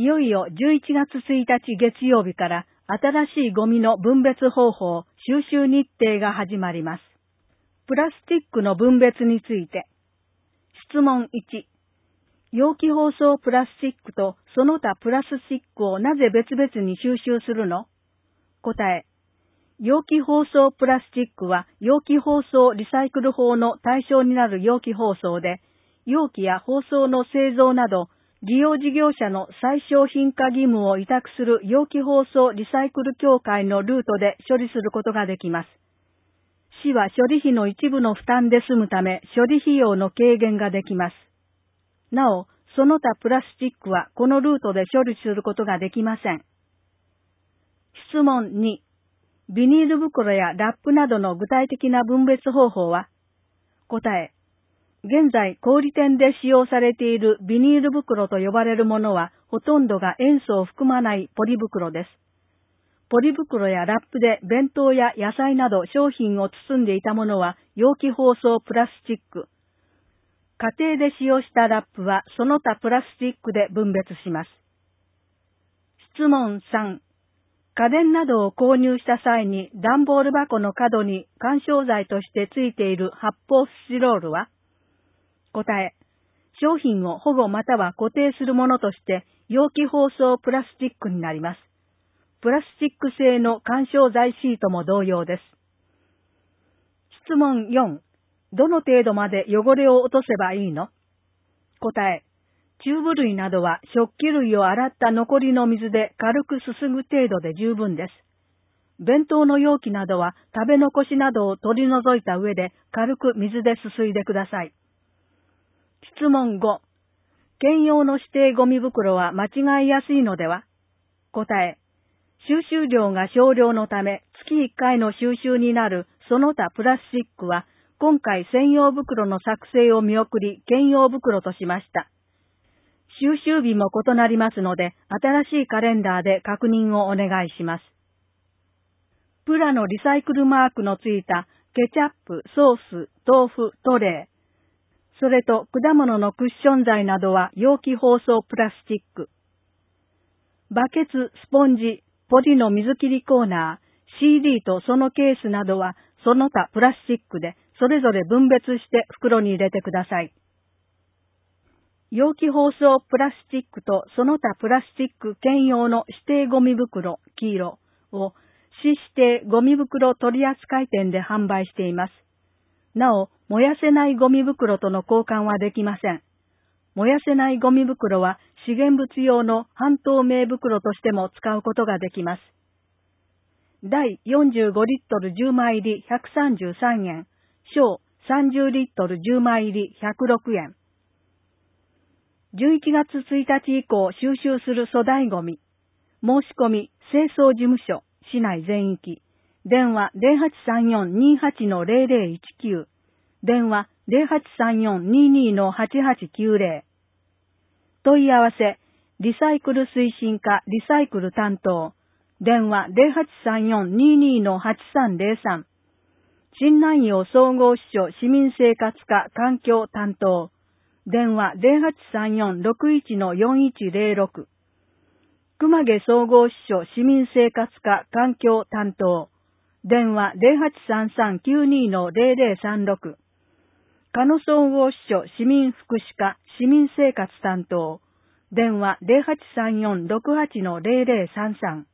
いよいよ11月1日月曜日から新しいゴミの分別方法、収集日程が始まります。プラスチックの分別について。質問1。容器包装プラスチックとその他プラスチックをなぜ別々に収集するの？答え。容器包装プラスチックは容器包装リサイクル法の対象になる容器包装で、容器や包装の製造など、利用事業者の再商品化義務を委託する容器包装リサイクル協会のルートで処理することができます。市は処理費の一部の負担で済むため、処理費用の軽減ができます。なお、その他プラスチックはこのルートで処理することができません。質問2。ビニール袋やラップなどの具体的な分別方法は？答え。現在、小売店で使用されているビニール袋と呼ばれるものは、ほとんどが塩素を含まないポリ袋です。ポリ袋やラップで弁当や野菜など商品を包んでいたものは容器包装プラスチック。家庭で使用したラップはその他プラスチックで分別します。質問3。家電などを購入した際に段ボール箱の角に緩衝材としてついている発泡スチロールは？答え。商品を保護または固定するものとして容器包装プラスチックになります。プラスチック製の緩衝材シートも同様です。質問4。どの程度まで汚れを落とせばいいの？答え。チューブ類などは食器類を洗った残りの水で軽くすすぐ程度で十分です。弁当の容器などは食べ残しなどを取り除いた上で軽く水ですすいでください。質問5。兼用の指定ゴミ袋は間違いやすいのでは？答え。収集量が少量のため、月1回の収集になるその他プラスチックは、今回専用袋の作成を見送り、兼用袋としました。収集日も異なりますので、新しいカレンダーで確認をお願いします。プラのリサイクルマークのついたケチャップ、ソース、豆腐、トレー、それと果物のクッション材などは容器包装プラスチック。バケツ、スポンジ、ポリの水切りコーナー、CD とそのケースなどはその他プラスチックでそれぞれ分別して袋に入れてください。容器包装プラスチックとその他プラスチック兼用の指定ゴミ袋、黄色を市指定ゴミ袋取扱店で販売しています。なお、燃やせないゴミ袋との交換はできません。燃やせないゴミ袋は資源物用の半透明袋としても使うことができます。第45リットル10枚入り133円、小30リットル10枚入り106円。11月1日以降収集する粗大ゴミ。申し込み、清掃事務所、市内全域。電話0834-28-0019。電話0834-22-8890。問い合わせ、リサイクル推進課リサイクル担当。電話0834-22-8303。新南陽総合支所市民生活課環境担当。電話0834-61-4106。熊毛総合支所市民生活課環境担当。電話0833-92-0036。鹿野総合支所市民福祉課市民生活担当。電話0834-68-0033。